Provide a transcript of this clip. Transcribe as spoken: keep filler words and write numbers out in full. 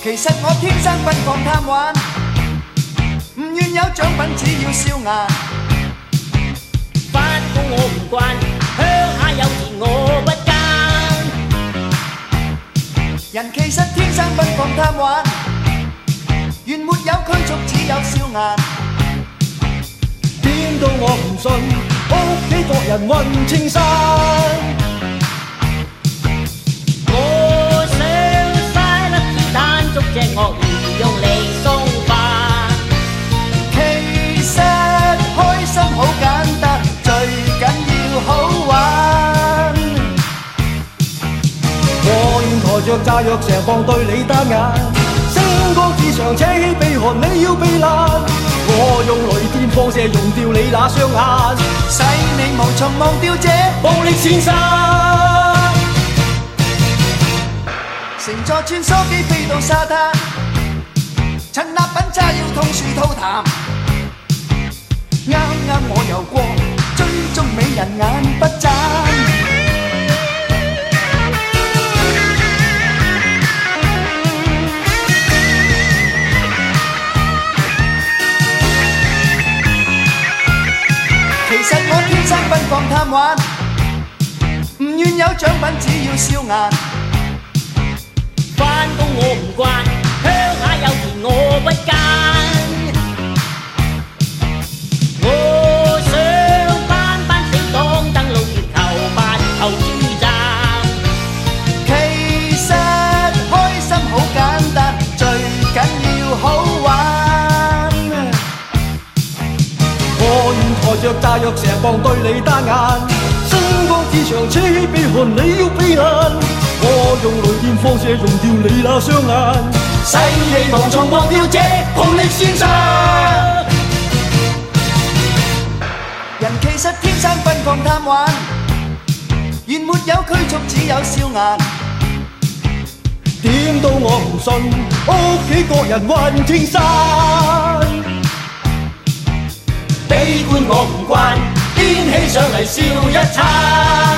其實我天生奔放貪玩，唔願有獎品，只要笑顏。 返工我唔慣，鄉下有田我不耕。 人其實天生奔放貪玩，原沒有拘束，只有笑顏。 點到我唔信，屋企各人運青山。 我想嘥粒子彈捉隻鱷魚用嚟送飯。 其實開心好簡單，最緊要好玩。 我願抬着炸藥成磅對你單眼，星光之上扯起鼻鼾，你要避難。我用雷電放射溶掉你那雙眼， 使你無從忘掉這暴力先生。 乘坐穿梭機飛到沙灘，趁那品差要通處吐痰。啱啱我遊過，追蹤美人眼不眨。其實我天生奔放貪玩，唔願有獎品，只要笑顏。 返工我唔慣，鄉下有田我不耕。我想班班死黨登陸月球，八頭豬站。 其實開心好簡單，最緊要好玩。 我願抬着炸藥成磅對你單眼，星光之上扯起鼻鼾，你要避難。我用雷電放射溶掉你那雙眼， 使你無從忘掉這暴力先生。 人其實天生奔放貪玩，原沒有拘束，只有笑顏。 點到我唔信，屋企各人運青山。 悲觀我唔慣，癲起上嚟笑一餐。